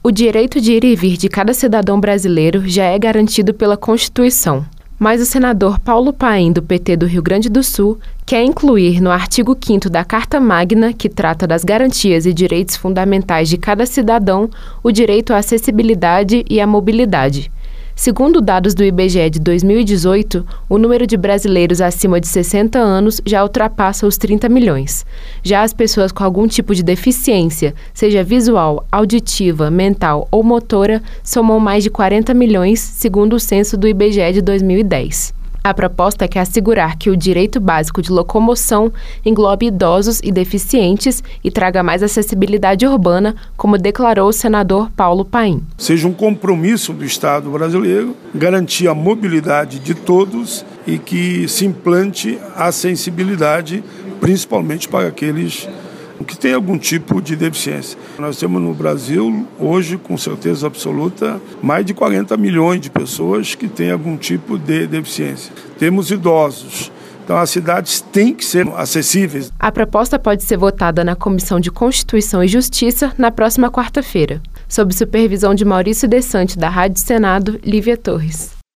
O direito de ir e vir de cada cidadão brasileiro já é garantido pela Constituição. Mas o senador Paulo Paim, do PT do Rio Grande do Sul, quer incluir no artigo 5º da Carta Magna, que trata das garantias e direitos fundamentais de cada cidadão, o direito à acessibilidade e à mobilidade. Segundo dados do IBGE de 2018, o número de brasileiros acima de 60 anos já ultrapassa os 30 milhões. Já as pessoas com algum tipo de deficiência, seja visual, auditiva, mental ou motora, somam mais de 40 milhões, segundo o censo do IBGE de 2010. A proposta quer assegurar que o direito básico de locomoção englobe idosos e deficientes e traga mais acessibilidade urbana, como declarou o senador Paulo Paim. Seja um compromisso do Estado brasileiro garantir a mobilidade de todos e que se implante a sensibilidade, principalmente para aqueles que têm algum tipo de deficiência. Nós temos no Brasil, hoje, com certeza absoluta, mais de 40 milhões de pessoas que têm algum tipo de deficiência. Temos idosos. Então, as cidades têm que ser acessíveis. A proposta pode ser votada na Comissão de Constituição e Justiça na próxima quarta-feira, sob supervisão de Maurício Desante, da Rádio Senado, Lívia Torres.